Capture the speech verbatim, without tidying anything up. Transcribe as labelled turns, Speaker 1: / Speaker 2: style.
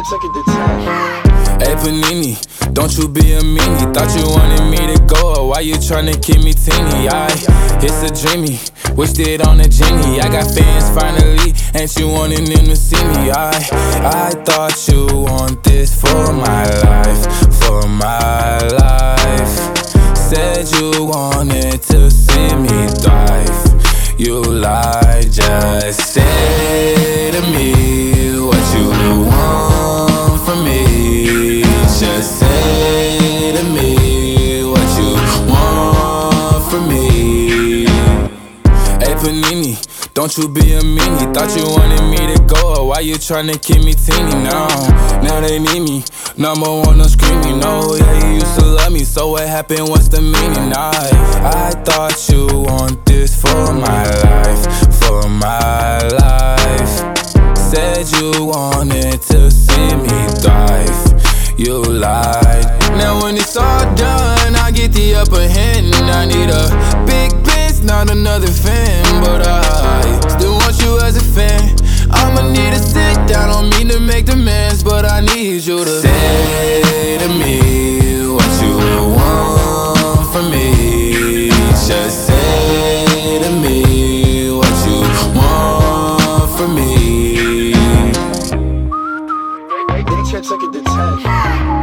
Speaker 1: take it to ten.
Speaker 2: Hey Panini, don't you be a meanie. Thought you wanted me to go, or why you tryna keep me teeny? I, it's a dreamy, wished it on a genie. I got fans finally, ain't you wanting them to see me? I, I thought you want this for my life, for my life. Said you wanted to see me thrive. You lied, just say to me what you want from me. Just say to me what you want from me. Hey Panini, don't you be a meanie. Thought you wanted me to go, or why you tryna keep me teeny? Now, now they need me. Number one, I'm screaming. No, yeah, you used to love me, so what happened? What's the meaning? I, I thought you want this for my life, for my life. Said you wanted to see me thrive. You lied. Now when it's all done, I get the upper hand. I need a big bitch, not another fan. But I still want you as a fan. I'ma need to sit down, don't mean to make demands, but I need you to say to me what you want from me. Just say to me what you want from me.
Speaker 1: They can't take it to ten.